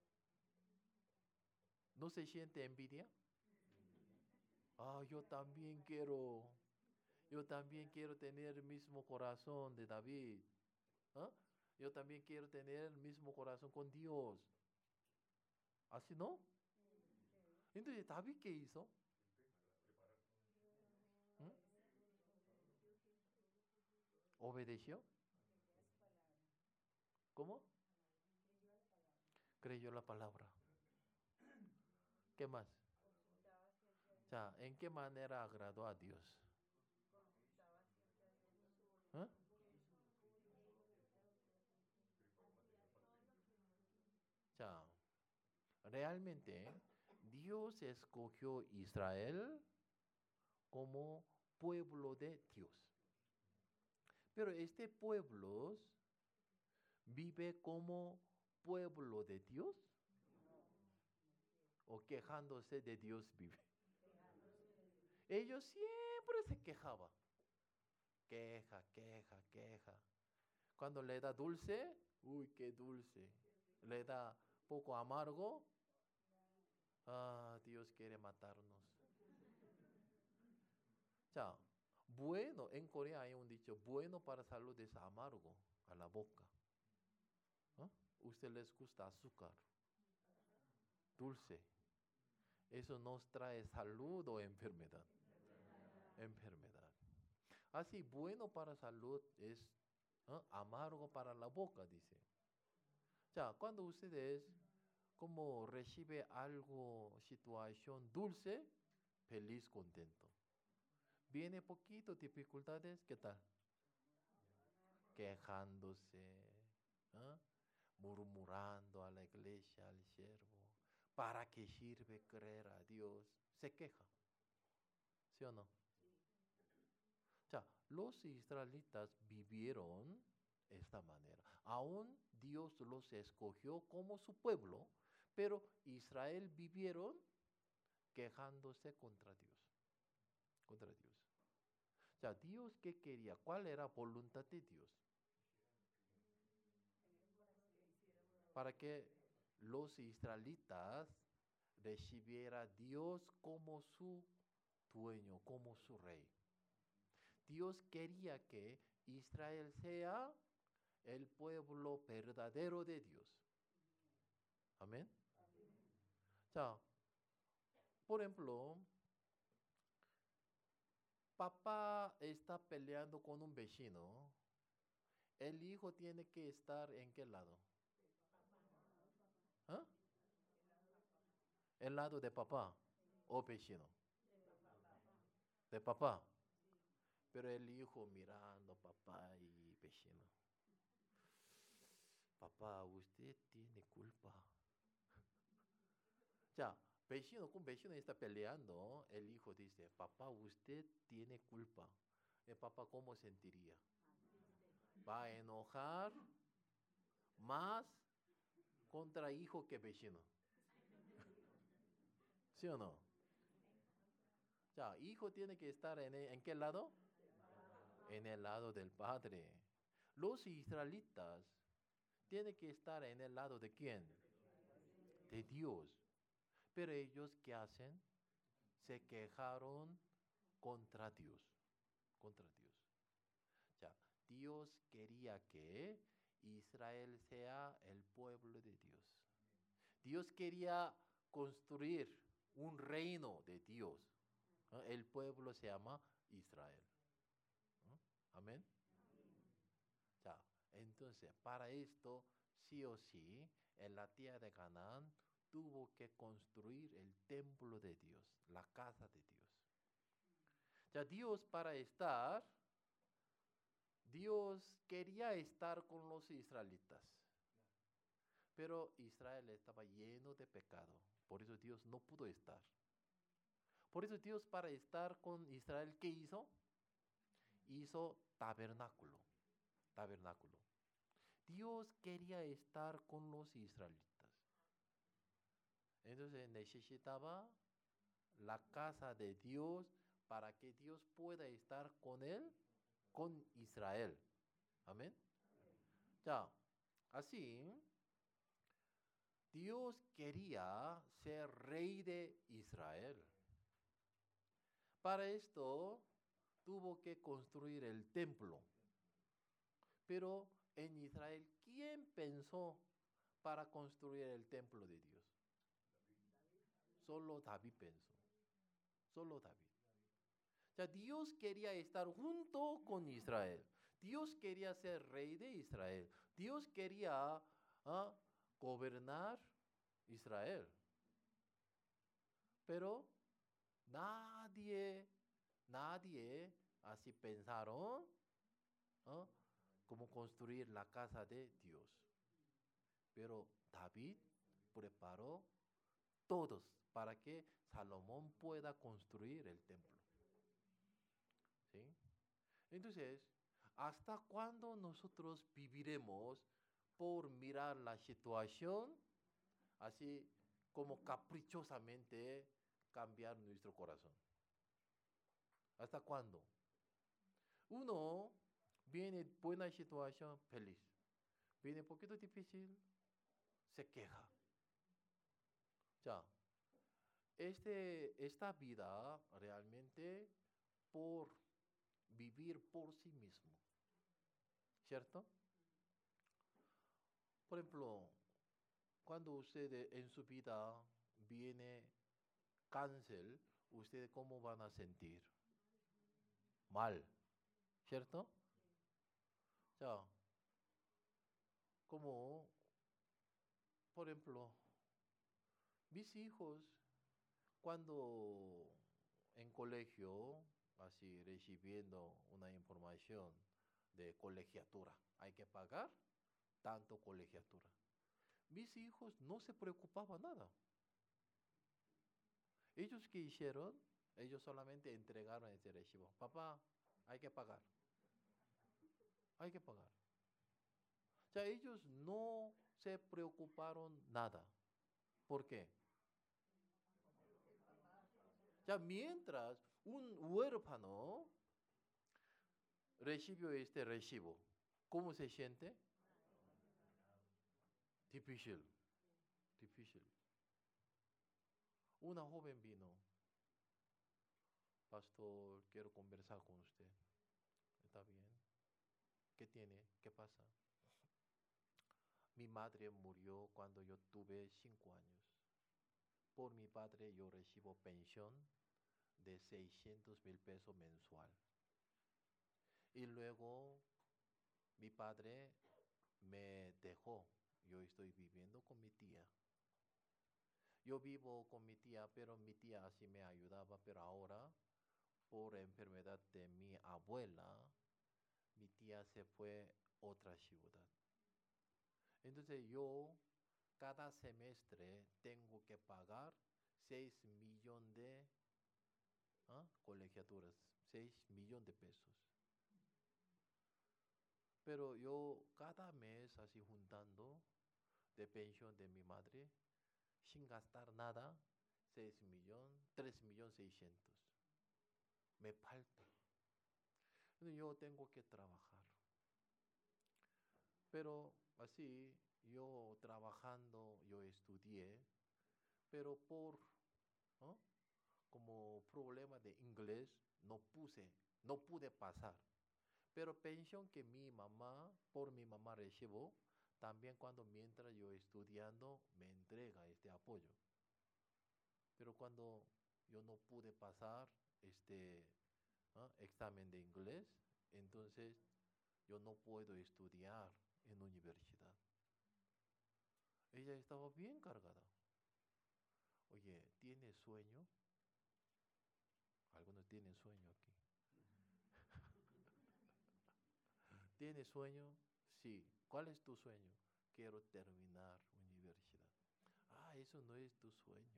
¿No se siente envidia? Ah, yo también quiero, yo también quiero tener el mismo corazón de David. ¿Ah? Yo también quiero tener el mismo corazón con Dios. ¿Así no? Entonces, ¿David qué hizo? ¿Mm? ¿Obedeció? ¿Cómo? Creyó la palabra. ¿Qué más? O sea, ¿en qué manera agradó a Dios? ¿Ah? O sea, realmente Dios escogió Israel como pueblo de Dios. Pero este pueblo vive como pueblo de Dios o quejándose de Dios vive. Ellos siempre se quejaban. Queja, queja, queja. Cuando le da dulce, uy, qué dulce. Le da poco amargo, ah, Dios quiere matarnos. 자, bueno, en Corea hay un dicho, bueno para salud es amargo a la boca. ¿Ah? ¿Usted les gusta azúcar? Dulce. Eso nos trae salud o enfermedad. Enfermedad. Así, bueno para salud es ¿ah? amargo para la boca, dice. Ya, cuando ustedes como recibe algo, situación dulce, feliz, contento. Viene poquito dificultades, ¿qué tal? Quejándose, ¿ah? Murmurando a la iglesia, al siervo. ¿Para qué sirve creer a Dios? Se queja, ¿sí o no? O sea, los israelitas vivieron esta manera. Aún Dios los escogió como su pueblo, pero Israel vivieron quejándose contra Dios, contra Dios. O sea, Dios qué quería, ¿cuál era la voluntad de Dios? Para que los israelitas recibiera a Dios como su dueño, como su rey. Dios quería que Israel sea el pueblo verdadero de Dios. Amén. 자, por ejemplo, papá está peleando con un vecino. El hijo tiene que estar en qué lado? ¿Ah? El lado de papá o vecino. De papá. Pero el hijo mirando papá y vecino. Papá, usted tiene culpa. Ya, vecino con vecino está peleando. El hijo dice, papá, usted tiene culpa. El papá, ¿cómo sentiría? va a enojar más contra hijo que vecino. ¿Sí o no? Ya, hijo tiene que estar en, e- ¿en qué lado? En el lado del padre. Los israelitas tienen que estar en el lado de quién? De Dios. Pero ellos, ¿qué hacen? Se quejaron contra Dios. Contra Dios. Ya, Dios quería que Israel sea el pueblo de Dios. Dios quería construir un reino de Dios. ¿No? El pueblo se llama Israel. ¿No? Amén. Ya, entonces, para esto, sí o sí, en la tierra de Canaán tuvo que construir el templo de Dios, la casa de Dios. Ya, Dios para estar, Dios quería estar con los israelitas, pero Israel estaba lleno de pecado, por eso Dios no pudo estar. Por eso Dios para estar con Israel, ¿qué hizo? Hizo tabernáculo, tabernáculo. Dios quería estar con los israelitas. Entonces necesitaba la casa de Dios para que Dios pueda estar con él, con Israel. Amén. Ya, así, Dios quería ser rey de Israel. Para esto tuvo que construir el templo. Pero en Israel, ¿quién pensó para construir el templo de Dios? Solo David pensó. Solo David. O sea, Dios quería estar junto con Israel. Dios quería ser rey de Israel. Dios quería ah, gobernar Israel. Pero nadie, nadie así pensaron ¿ah? cómo construir la casa de Dios. Pero David preparó todos para que Salomón pueda construir el templo. ¿Sí? Entonces, ¿hasta cuándo nosotros viviremos por mirar la situación así como caprichosamente cambiar nuestro corazón? ¿Hasta cuándo? Uno viene buena situación, feliz. Viene un poquito difícil, se queja. Ya, este, esta vida realmente por vivir por sí mismo, ¿cierto? Por ejemplo, cuando usted eh, en su vida viene cáncer, ¿usted cómo van a sentir? Mal, ¿cierto? O sea, como, por ejemplo, mis hijos, cuando en colegio, así recibiendo una información de colegiatura, hay que pagar tanto colegiatura. Mis hijos no se preocupaban nada. Ellos qué hicieron, ellos solamente entregaron ese recibo. Papá, hay que pagar, hay que pagar. O sea, ellos no se preocuparon nada. ¿Por qué? O sea, mientras un huérfano recibió este recibo, ¿cómo se siente? Difícil, difícil. Una joven vino, pastor, quiero conversar con usted. ¿Está bien? ¿Qué tiene? ¿Qué pasa? Mi madre murió cuando yo tuve cinco años. Por mi padre yo recibo pensión de seiscientos mil pesos mensual. Y luego mi padre me dejó. Yo estoy viviendo con mi tía. Yo vivo con mi tía, pero mi tía así me ayudaba, pero ahora, por enfermedad de mi abuela, mi tía se fue a otra ciudad. Entonces yo cada semestre tengo que pagar seis millones de ¿ah? colegiaturas, seis millones de pesos. Pero yo cada mes así juntando de pensión de mi madre, sin gastar nada, seis millones, tres millones seiscientos. Me falta. Entonces, yo tengo que trabajar. Pero así, yo trabajando, yo estudié, pero por, ¿no? como problema de inglés, no puse, no pude pasar. Pero pensión que mi mamá, por mi mamá recibo, también cuando mientras yo estudiando me entrega este apoyo. Pero cuando yo no pude pasar este ¿no? examen de inglés, entonces yo no puedo estudiar en universidad. Ella estaba bien cargada. Oye, ¿tiene sueño? Algunos tienen sueño aquí. ¿Tiene sueño? Sí. ¿Cuál es tu sueño? Quiero terminar universidad. Ah, eso no es tu sueño.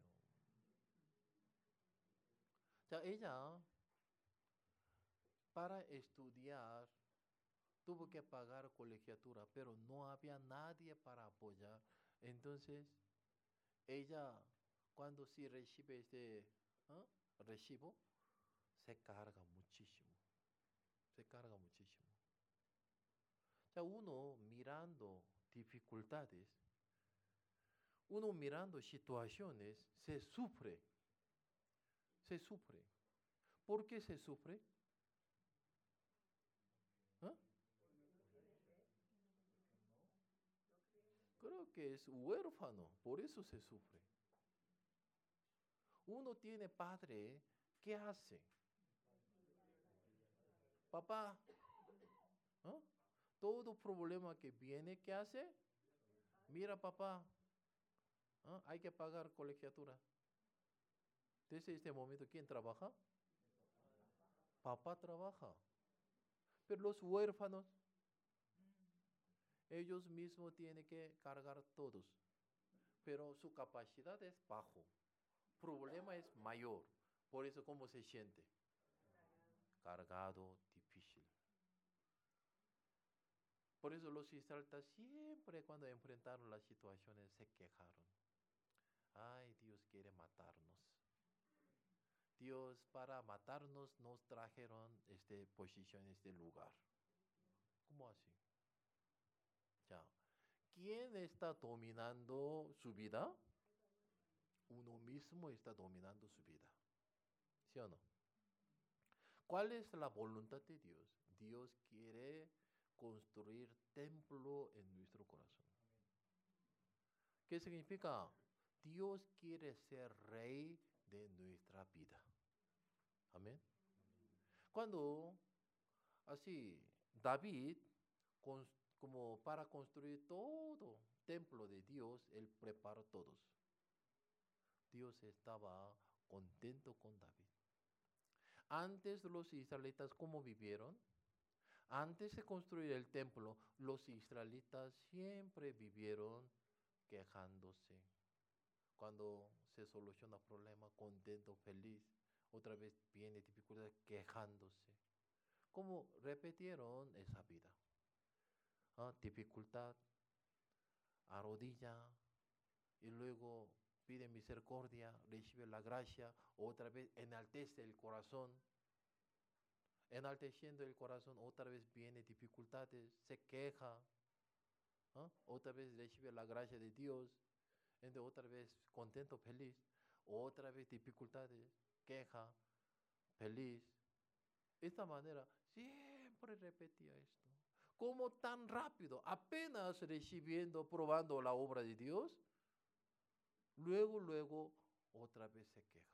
O sea, ella, para estudiar, tuvo que pagar colegiatura, pero no había nadie para apoyar. Entonces, ella, cuando sí recibe este ¿ah? recibo, se carga muchísimo. Se carga muchísimo. O sea, uno mirando dificultades, uno mirando situaciones, se sufre, se sufre. ¿Por qué se sufre? ¿Ah? Creo que es huérfano, por eso se sufre. Uno tiene padre, ¿qué hace? Papá, ¿ah? Todo problema que viene, ¿qué hace? Mira, papá, ¿ah? hay que pagar colegiatura. Desde este momento, ¿quién trabaja? Papá trabaja. Pero los huérfanos, ellos mismos tienen que cargar todos. Pero su capacidad es bajo. Problema es mayor. Por eso, ¿cómo se siente? Cargado, difícil. Por eso los israelitas siempre cuando enfrentaron las situaciones se quejaron. Ay, Dios quiere matarnos. Dios para matarnos nos trajeron este posición, este lugar. ¿Cómo así? Ya. ¿Quién está dominando su vida? Uno mismo está dominando su vida. ¿Sí o no? ¿Cuál es la voluntad de Dios? Dios quiere construir templo en nuestro corazón. ¿Qué significa? Dios quiere ser rey de nuestra vida. Amén. Cuando así David, con- como para construir todo templo de Dios, él preparó todos. Dios estaba contento con David. Antes los israelitas, ¿cómo vivieron? Antes de construir el templo, los israelitas siempre vivieron quejándose. Cuando se soluciona problema, contento, feliz. Otra vez viene dificultad, quejándose. ¿Cómo repitieron esa vida? ¿Ah? Dificultad, arrodilla y luego pide misericordia, recibe la gracia, otra vez enaltece el corazón. Enalteciendo el corazón, otra vez viene dificultades, se queja, ¿ah? otra vez recibe la gracia de Dios, entonces otra vez contento, feliz, otra vez dificultades, queja, feliz. De esta manera siempre repetía esto. ¿Cómo tan rápido? Apenas recibiendo, probando la obra de Dios, luego, luego, otra vez se queja.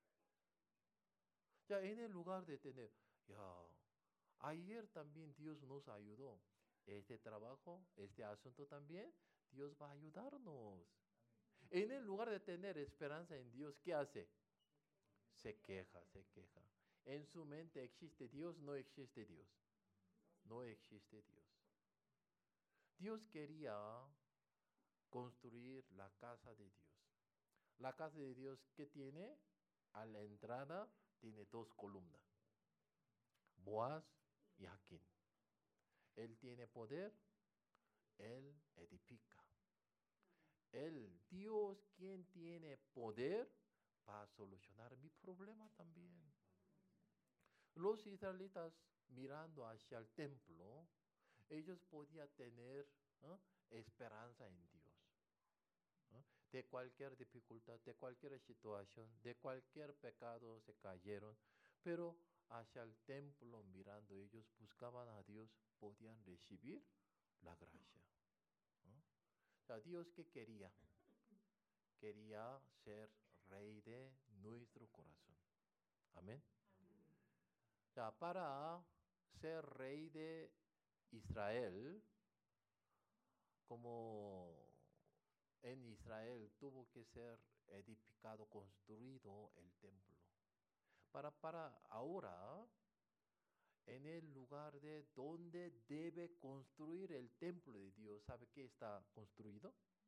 Ya en el lugar de tener, ya, ayer también Dios nos ayudó. Este trabajo, este asunto también, Dios va a ayudarnos. En el lugar de tener esperanza en Dios, ¿qué hace? Se queja, se queja. En su mente existe Dios, no existe Dios. No existe Dios. Dios quería construir la casa de Dios. La casa de Dios, ¿qué tiene? A la entrada tiene dos columnas, Boaz y Jaquín. Él tiene poder, Él edifica. El Dios quien tiene poder para solucionar mi problema también. Los israelitas mirando hacia el templo, ellos podían tener ¿no? esperanza en Dios. ¿No? De cualquier dificultad, de cualquier situación, de cualquier pecado se cayeron, pero hacia el templo mirando ellos buscaban a Dios, podían recibir la gracia. ¿No? O sea, Dios qué quería? Quería ser rey de nuestro corazón. Amén. O sea, para ser rey de Israel, como en Israel tuvo que ser edificado, construido el templo. Para, para ahora, en el lugar de donde debe construir el templo de Dios, ¿sabe qué está construido?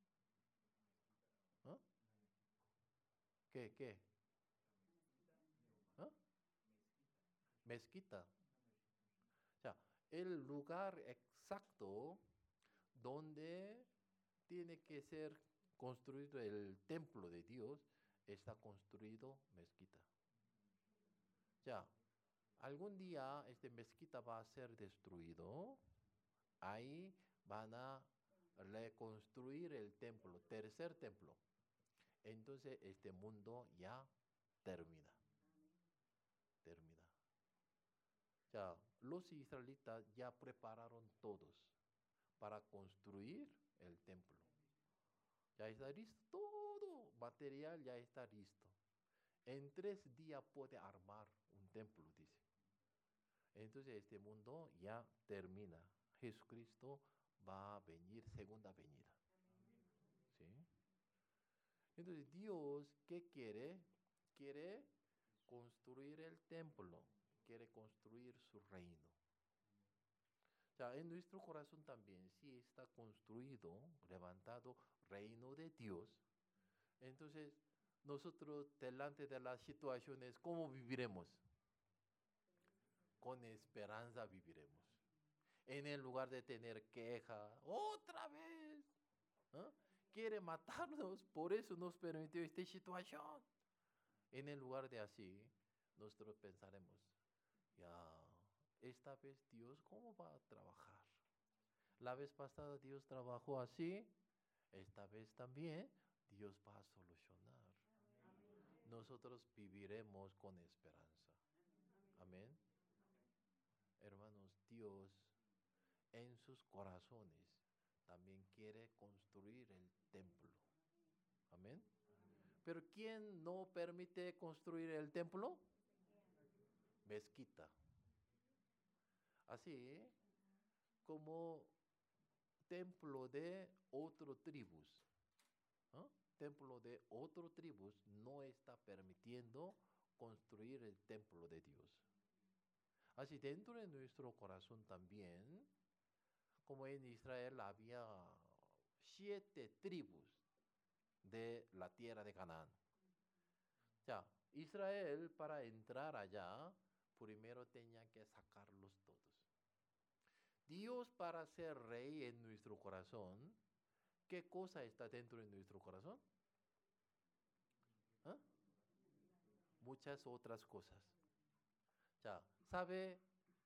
¿Ah? ¿Qué, qué? ¿Ah? Mezquita. O sea, el lugar exacto donde tiene que ser construido el templo de Dios está construido mezquita. Ya, algún día este mezquita va a ser destruido. Ahí van a reconstruir el templo, tercer templo. Entonces este mundo ya termina. Termina. Ya, los israelitas ya prepararon todos para construir el templo. Ya está listo, todo material ya está listo. En tres días puede armar un templo, dice. Entonces este mundo ya termina. Jesucristo va a venir, segunda venida. ¿Sí? Entonces Dios, ¿qué quiere? Quiere construir el templo, quiere construir su reino. O sea, en nuestro corazón también, si está construido, levantado, reino de Dios, entonces nosotros delante de las situaciones, ¿cómo viviremos? Con esperanza viviremos. En el lugar de tener queja, otra vez, ¿ah? Quiere matarnos, por eso nos permitió esta situación. En el lugar de así, nosotros pensaremos, ya, esta vez Dios, ¿cómo va a trabajar? La vez pasada Dios trabajó así, esta vez también Dios va a solucionar. Nosotros viviremos con esperanza. Amén. Hermanos, Dios en sus corazones también quiere construir el templo. Amén. Pero ¿quién no permite construir el templo? Mezquita. Así como templo de otro tribus. ¿No? Templo de otro tribus no está permitiendo construir el templo de Dios. Así dentro de nuestro corazón también, como en Israel había siete tribus de la tierra de Canaán. O sea, Israel para entrar allá, primero tenía que sacarlos todos. Dios para ser rey en nuestro corazón, ¿qué cosa está dentro de nuestro corazón? ¿Ah? Muchas otras cosas. O sea, ¿sabe?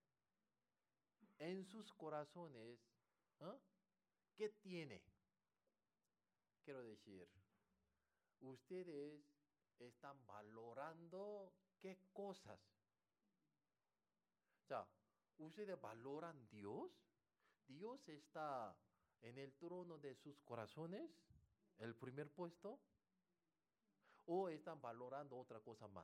En sus corazones, ¿ah? ¿Qué tiene? Quiero decir, ustedes están valorando qué cosas. O sea, ustedes valoran Dios. Dios está en el trono de sus corazones, el primer puesto, o están valorando otra cosa más.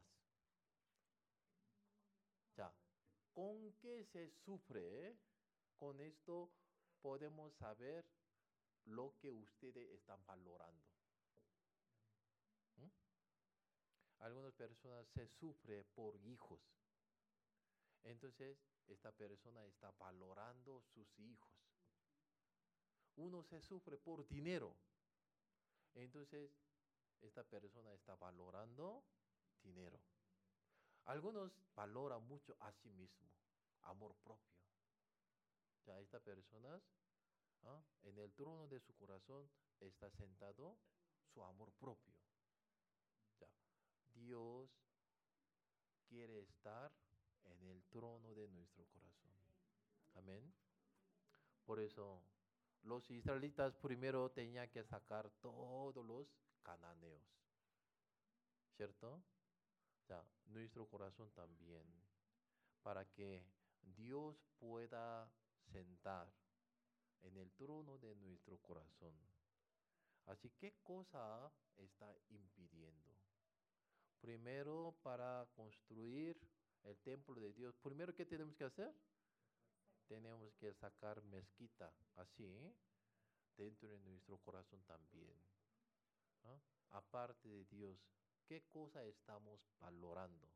O sea, ¿con qué se sufre? eh? Con esto podemos saber lo que ustedes están valorando. ¿Mm? Algunas personas se sufre por hijos. Entonces, esta persona está valorando sus hijos. Uno se sufre por dinero. Entonces, esta persona está valorando dinero. Algunos valoran mucho a sí mismo, amor propio. Ya esta persona, ¿ah? En el trono de su corazón está sentado su amor propio. Ya, Dios quiere estar en el trono de nuestro corazón. Amén. Por eso los israelitas primero tenían que sacar todos los cananeos, ¿cierto? Ya, nuestro corazón también, para que Dios pueda sentar en el trono de nuestro corazón. Así, ¿qué cosa está impidiendo? Primero, para construir el templo de Dios, primero, ¿qué tenemos que hacer? Tenemos que sacar mezquita, así, dentro de nuestro corazón también, ¿no? Aparte de Dios, ¿qué cosa estamos valorando?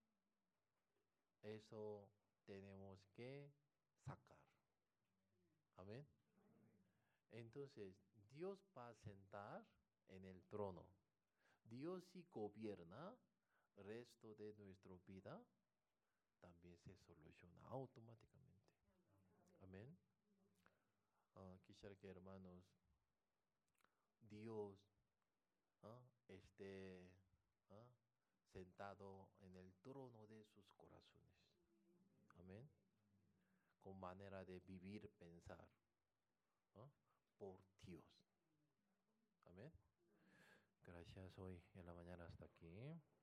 Eso tenemos que sacar. Amén. Entonces, Dios va a sentar en el trono. Dios si gobierna el resto de nuestra vida, también se soluciona automáticamente. Amén. Ah, quisiera que hermanos, Dios, ah, esté, ah, sentado en el trono de sus corazones. Amén. Con manera de vivir, pensar, ¿no? Por Dios. Amén. Gracias hoy en la mañana hasta aquí.